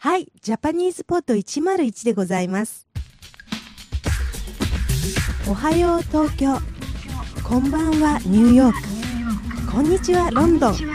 はい、ジャパニーズポット101でございます。おはよう東京、こんばんはニューヨーク、こんにちはロンドン。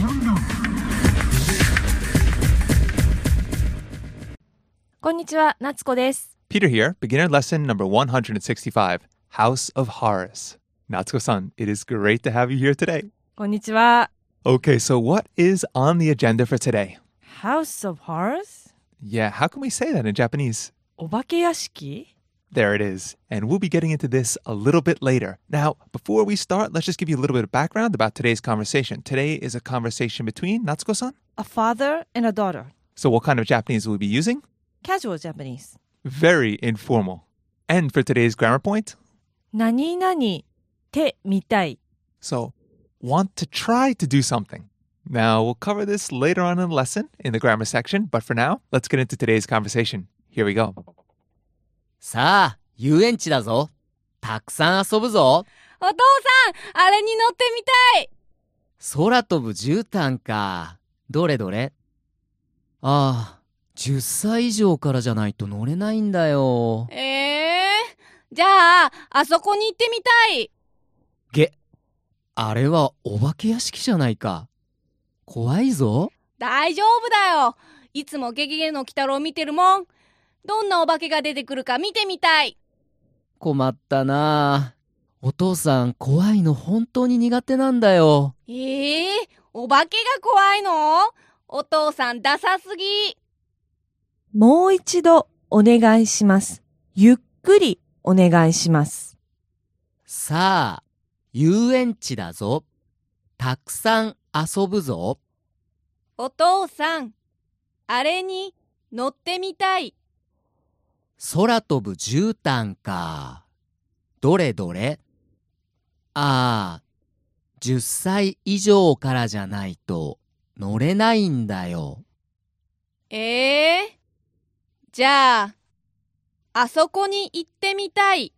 こんにちは、夏子です。 Peter here, beginner lesson number 165, House of Horrors. Natsuko-san, it is great to have you here today. こんにちは。 Okay, so what is on the agenda for today? House of Horrors? Yeah, how can we say that in Japanese? お化け屋敷? There it is. And we'll be getting into this a little bit later. Now, before we start, let's just give you a little bit of background about today's conversation. Today is a conversation between Natsuko-san. A father and a daughter. So what kind of Japanese will we be using? Casual Japanese. Very informal. And for today's grammar point? 何々てみたい。 So, want to try to do something. Now, we'll cover this later on in the lesson in the grammar section, but for now, let's get into today's conversation. Here we go. さあ、遊園地だぞ。たくさん遊ぶぞ。 お父さん、あれに乗ってみたい。 空飛ぶ絨毯か。どれどれ。ああ、10歳以上からじゃないと乗れないんだよ。 じゃあ、あそこに行ってみたい。 あれはお化け屋敷じゃないか。怖いぞ。 大丈夫だよ。いつもゲゲゲの鬼太郎見てるもん。どんなお化けが出てくるか見てみたい。 困ったな。お父さん、怖いの本当に苦手なんだよ。 お化けが怖いの？お父さんダサすぎ。 もう一度お願いします。ゆっくりお願いします。 さあ、遊園地だぞ。たくさん遊ぶぞ。 お父さん、あれに乗ってみたい。 空飛ぶ絨毯か。どれどれ。ああ、10歳以上からじゃないと乗れないんだよ。 じゃあ、あそこに行ってみたい。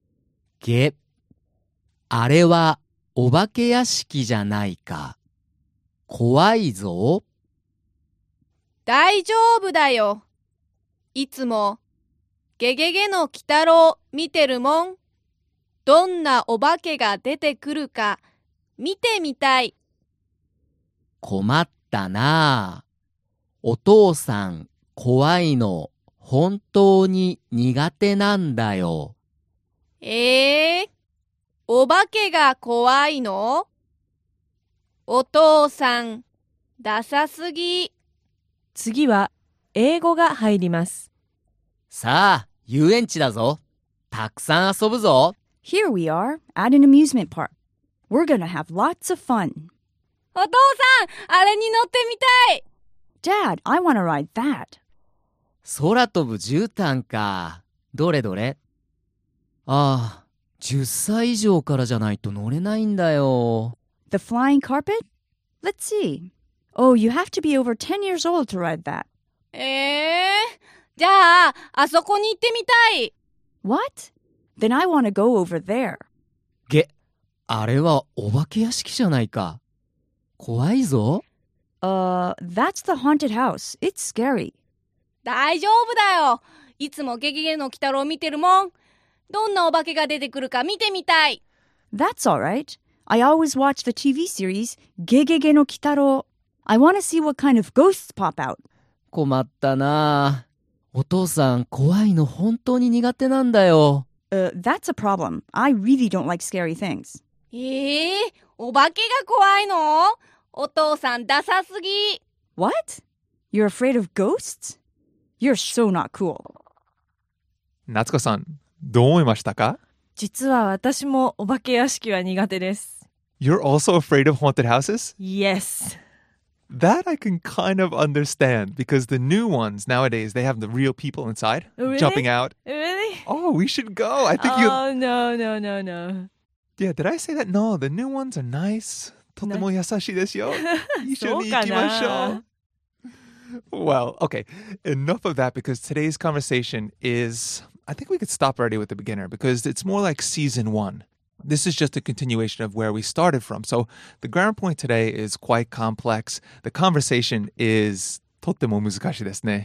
あれはお化け屋敷じゃないか。怖いぞ。 大丈夫だよ。いつもゲゲゲの鬼太郎見てるもん。どんなお化けが出てくるか見てみたい。 困ったなあ。お父さん、怖いの本当に苦手なんだよ。 お化けが怖いの？お父さん、ダサすぎ。 次は英語が入ります。 さあ、遊園地だぞ。たくさん遊ぶぞ。 Here we are at an amusement park. We're gonna have lots of fun. お父さん、あれに乗ってみたい。 Dad, I want to ride that. 空飛ぶ絨毯か。どれどれ。ああ、10歳以上からじゃないと乗れないんだよ。 The flying carpet? Let's see. Oh, you have to be over 10 years old to ride that. じゃあ、あそこに行ってみたい。 What? Then I want to go over there. あれはお化け屋敷じゃないか。怖いぞ。 That's the haunted house. It's scary. 大丈夫だよ。いつもゲゲゲの鬼太郎見てるもん。どんなお化けが出てくるか見てみたい。 That's all right. I always watch the TV series Gegege no Kitaro. I want to see what kind of ghosts pop out. 困ったな。お父さん、怖いの本当に苦手なんだよ。 That's a problem. I really don't like scary things. お化けが怖いの？お父さんダサすぎ。 What? You're afraid of ghosts? You're so not cool. 夏子さん、どう思いましたか？ 実は私もお化け屋敷は苦手です。 You're also afraid of haunted houses? Yes. That I can kind of understand because the new ones nowadays, they have the real people inside Really? jumping out. Really? Oh, we should go. I think Oh, no. Yeah, did I say that? No, the new ones are nice. とても優しいですよ。一緒に行きましょう。Well, okay, enough of that because today's conversation is, I think we could stop already with the beginner because it's more like season 1. This is just a continuation of where we started from. So the grammar point today is quite complex. The conversation is とっても難しいですね。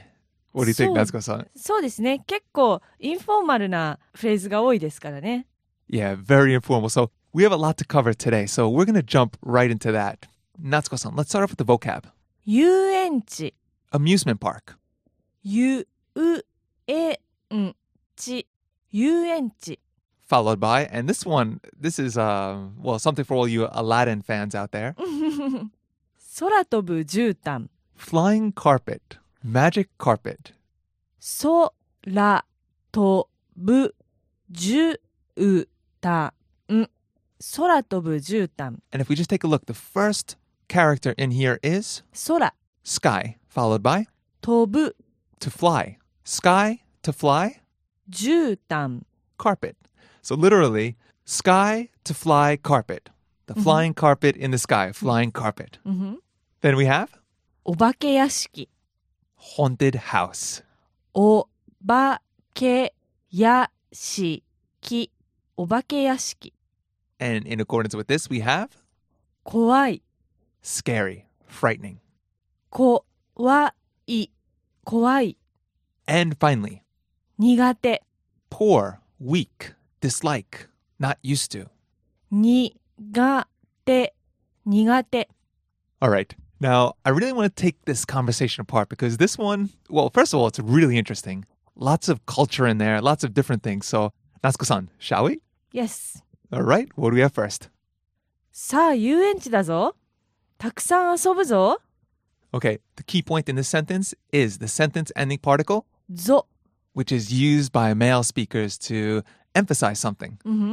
What do you think, そう Natsuko-san? そうですね。結構インフォーマルなフレーズが多いですからね。 Yeah, very informal. So we have a lot to cover today. So we're going to jump right into that. Natsuko-san, let's start off with the vocab. 遊園地、 Amusement park. 遊園地、遊園地。 Followed by, and this one, this is, well, something for all you Aladdin fans out there. 空飛ぶ絨毯、 Flying carpet. Magic carpet. 空飛ぶ絨毯、空飛ぶ絨毯、 And if we just take a look, the first character in here is 空 sky, followed by 飛ぶ to fly. Sky, to fly, 絨毯、 carpet. So literally, sky to fly carpet. The flying carpet in the sky, flying carpet. Then we have お化け屋敷、 haunted house. お化け屋敷、お化け屋敷。 And in accordance with this, we have 怖い、 scary, frightening. 怖い、怖い。 And finally, 苦手、 poor, weak, dislike, not used to. 苦手、苦手。 All right. Now, I really want to take this conversation apart because this one, well, first of all, it's really interesting. Lots of culture in there, lots of different things. So, Natsuko-san, shall we? Yes. All right. What do we have first? さあ、遊園地だぞ。たくさん遊ぶぞ。 Okay. The key point in this sentence is the sentence ending particle, ぞ。 which is used by male speakers to emphasize something.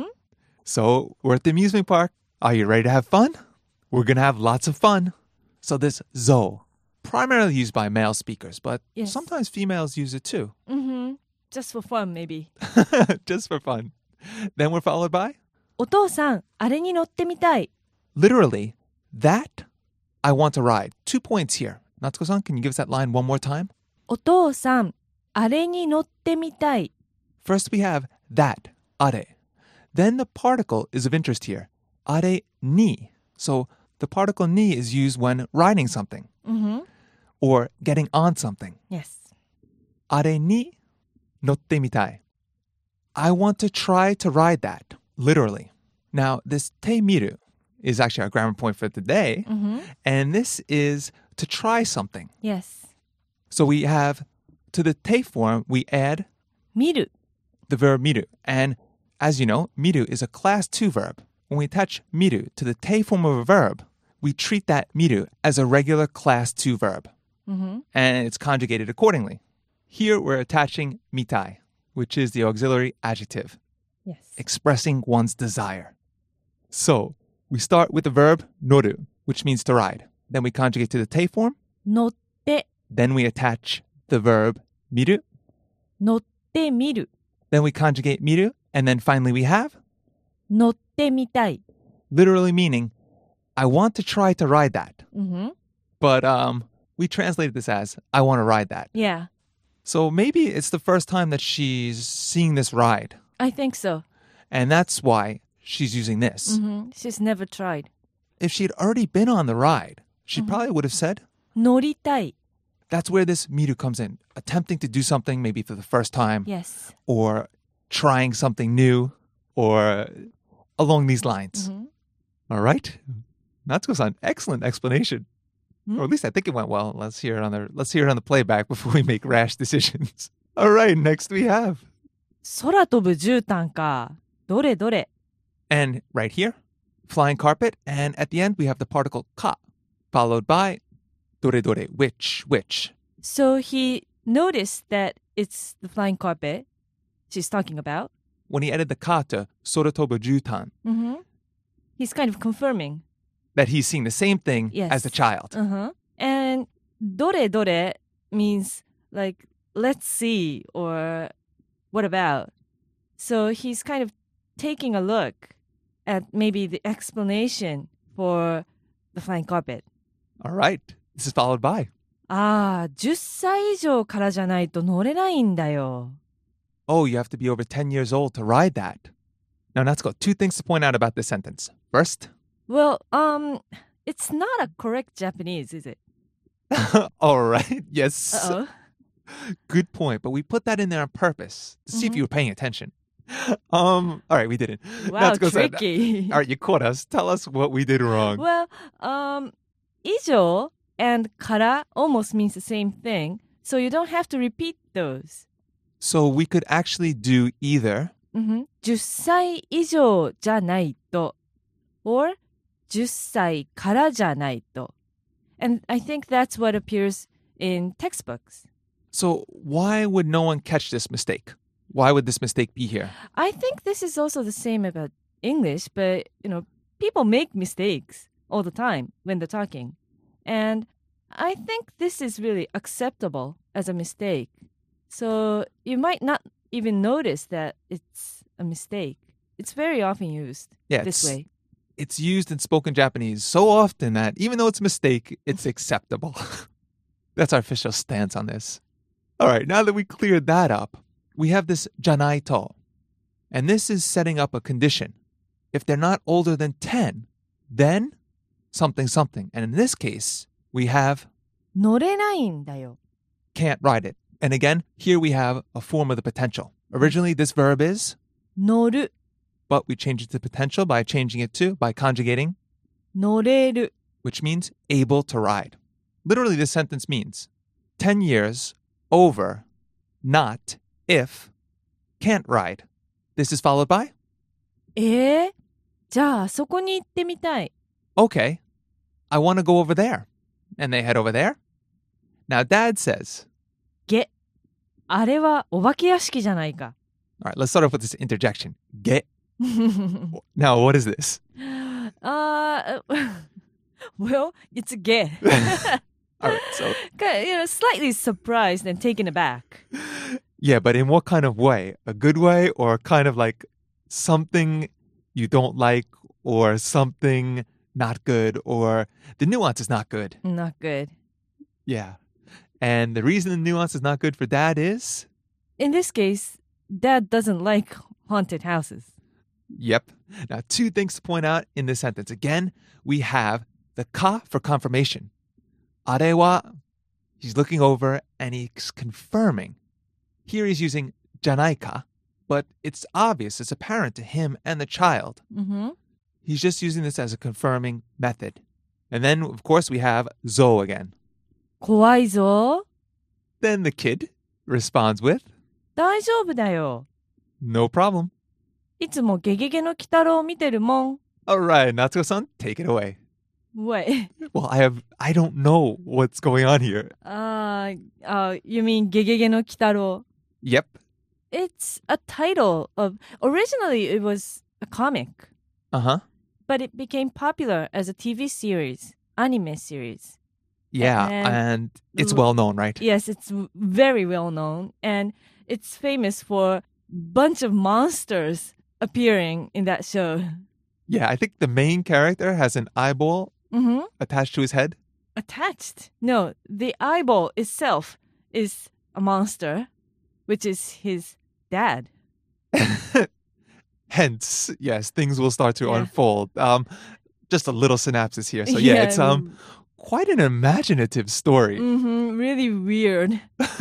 So, we're at the amusement park. Are you ready to have fun? We're going to have lots of fun. So this zo, primarily used by male speakers, but Yes. sometimes females use it too, Just for fun, maybe. just for fun. Then we're followed by, お父さん、あれに乗ってみたい。 literally, that I want to ride. 2 points here. Natsuko-san, can you give us that line one more time? お父さん、あれに乗ってみたい。 First we have that, are. Then the particle is of interest here, are ni. So the particle ni is used when riding something or getting on something. Yes. あれに乗ってみたい. I want to try to ride that, literally. Now, this te miru is actually our grammar point for today, and this is to try something. Yes. So we have, to the te form, we add 見る。 the verb miru. And as you know, miru is a class 2 verb. When we attach miru to the te form of a verb, we treat that miru as a regular class 2 verb. And it's conjugated accordingly. Here we're attaching mitai, which is the auxiliary adjective, Yes. expressing one's desire. So we start with the verb noru, which means to ride. Then we conjugate to the te form. 乗って、 Then we attach the verb miru. 乗ってみる。 Then we conjugate miru. And then finally we have 乗ってみたい。 literally meaning, I want to try to ride that. But we translated this as, I want to ride that. Yeah, So maybe it's the first time that she's seeing this ride. I think so. And that's why she's using this. She's never tried. If she had already been on the ride, she probably would have said, 乗りたい。 that's where this miru comes in. Attempting to do something maybe for the first time, Yes. or trying something new, or along these lines. All right. Natsuko-san, excellent explanation. Or at least I think it went well. Let's hear it on the playback before we make rash decisions. All right, next we have. 空飛ぶ絨毯か。どれどれ。 And right here, flying carpet. And at the end, we have the particle ka, followed by dore dore, which. So he noticed that it's the flying carpet she's talking about. When he added the ka to soratobu jutan, He's kind of confirming. that he's seeing the same thing Yes. as the child. And どれどれ means like, let's see, or what about? So he's kind of taking a look at maybe the explanation for the flying carpet. All right. This is followed by. ああ、10歳以上からじゃないと乗れないんだよ。 Oh, you have to be over 10 years old to ride that. Now, Natsuko, 2 things to point out about this sentence. First, Well, it's not a correct Japanese, is it? all right. Yes. Uh-oh. Good point. But we put that in there on purpose to see if you were paying attention. All right, we didn't. Wow, Natsuko said- tricky. All right, you caught us. Tell us what we did wrong. Well, 以上 and から almost means the same thing, so you don't have to repeat those. So we could actually do either. 10歳以上じゃないと or 10歳からじゃないと. And I think that's what appears in textbooks. So why would no one catch this mistake? Why would this mistake be here? I think this is also the same about English, but people make mistakes all the time when they're talking. And I think this is really acceptable as a mistake. So you might not even notice that it's a mistake. It's very often used Yeah, this way. It's used in spoken Japanese so often that even though it's a mistake, it's acceptable. That's our official stance on this. All right, now that we cleared that up, we have this janai to. And this is setting up a condition. If they're not older than 10, then something something. And in this case, we have 乗れないんだよ. can't ride it. And again, here we have a form of the potential. Originally, this verb is, 乗る but we change it to potential by changing it to, by conjugating, 乗れる which means able to ride. Literally, this sentence means 10 years over, not if, can't ride. This is followed by, じゃあそこに行ってみたい. okay, I want to go over there. And they head over there. Now, Dad says, げあれはお化け屋敷じゃないか. all right, let's start off with this interjection. Get. Now, what is this? Well, it's a ge. All right, so, Slightly surprised and taken aback. yeah, but in what kind of way? A good way or kind of like something you don't like or something not good or the nuance is not good? Not good. Yeah. And the reason the nuance is not good for Dad is? In this case, Dad doesn't like haunted houses. Yep. Now, two things to point out in this sentence. Again, we have the ka for confirmation. Arewa, he's looking over and he's confirming. Here he's using janai ka, but it's obvious, it's apparent to him and the child. Mm-hmm. He's just using this as a confirming method. And then, of course, we have zo again. 怖いぞ. Then the kid responds with, 大丈夫だよ. no problem. いつもゲゲゲの鬼太郎見てるもん. All right, Natsuko-san, take it away. What? Well, I don't know what's going on here. You mean ゲゲゲの鬼太郎? Yep. It's a title of... Originally, it was a comic, Uh-huh. but it became popular as a TV series, anime series. Yeah, And- and it's well known, right? Yes, it's very well known, and it's famous for a bunch of monsters appearing in that show. Yeah, I think the main character has an eyeball Mm-hmm. attached to his head. Attached? No, the eyeball itself is a monster, which is his dad. Hence, yes, things will start to Yeah. unfold. Just a little synopsis here. So yeah, it's quite an imaginative story. Mm-hmm, really weird.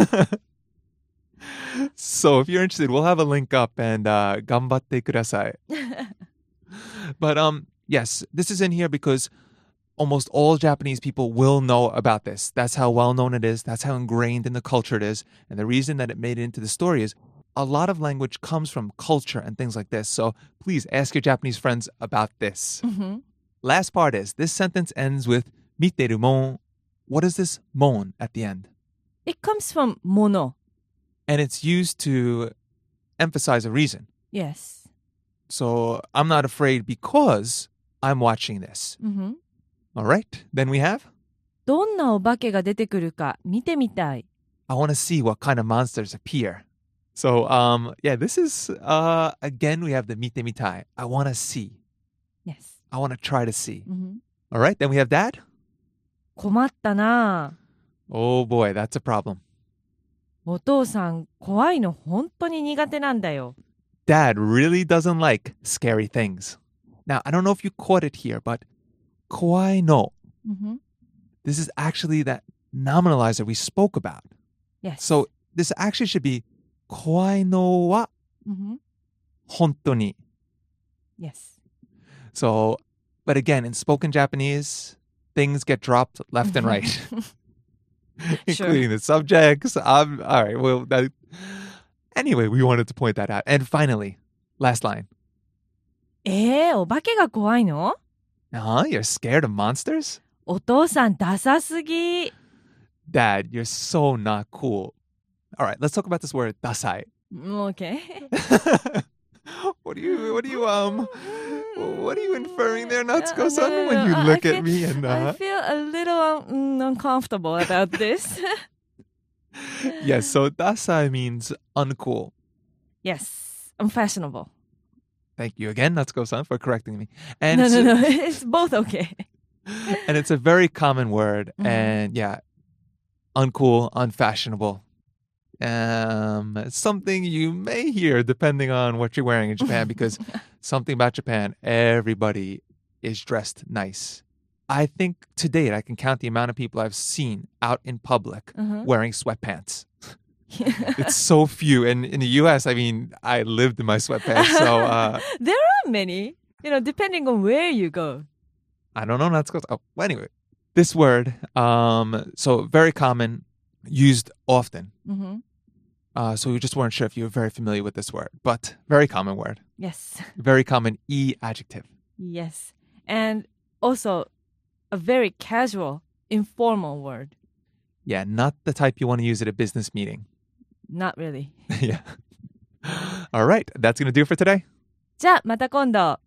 So if you're interested, we'll have a link up and gambatte kudasai. But yes, this is in here because almost all Japanese people will know about this. That's how well known it is. That's how ingrained in the culture it is. And the reason that it made it into the story is a lot of language comes from culture and things like this. So please ask your Japanese friends about this. Mm-hmm. Last part is this sentence ends with miteru mon. What is this mon at the end? It comes from mono. And it's used to emphasize a reason. Yes. So I'm not afraid because I'm watching this. Mm-hmm. All right. Then we have, どんなお化けが出てくるか見てみたい. I want to see what kind of monsters appear. So, yeah, this is, again, we have the mite mitai. I want to see. Yes. I want to try to see. Mm-hmm. All right. Then we have Dad. 困ったな. Oh boy, that's a problem. お父さん、怖いの本当に苦手なんだよ. Dad really doesn't like scary things. Now, I don't know if you caught it here, but kawaii no. Mm-hmm. This is actually that nominalizer we spoke about. Yes. So this actually should be 怖いのは Mm-hmm. 本当に. Yes. So, but again, in spoken Japanese, things get dropped left and right, including the subjects. All right. Well, anyway, we wanted to point that out. And finally, last line. お化けが怖いの？ You're scared of monsters? お父さんダサすぎ。 Dad, you're so not cool. All right, let's talk about this word, dasai. Okay. What are you inferring there, Natsuko-san, when you look at me and I feel a little uncomfortable about this. Yes, so dasai means uncool. Yes, unfashionable. Thank you again, Natsuko-san, for correcting me. And No, it's both okay. And it's a very common word, Mhm. and yeah, uncool, unfashionable. Something you may hear depending on what you're wearing in Japan, because something about Japan, everybody is dressed nice. I think to date, I can count the amount of people I've seen out in public wearing sweatpants. It's so few. And in the U.S., I mean, I lived in my sweatpants, so... There are many, depending on where you go. I don't know. Well, anyway, this word, so very common, used often. Mm-hmm. So we just weren't sure if you were very familiar with this word, but very common word. Yes. Very common adjective. Yes. And also a very casual, informal word. Yeah, not the type you want to use at a business meeting. Not really. Yeah. All right. That's going to do it for today. じゃあまた今度。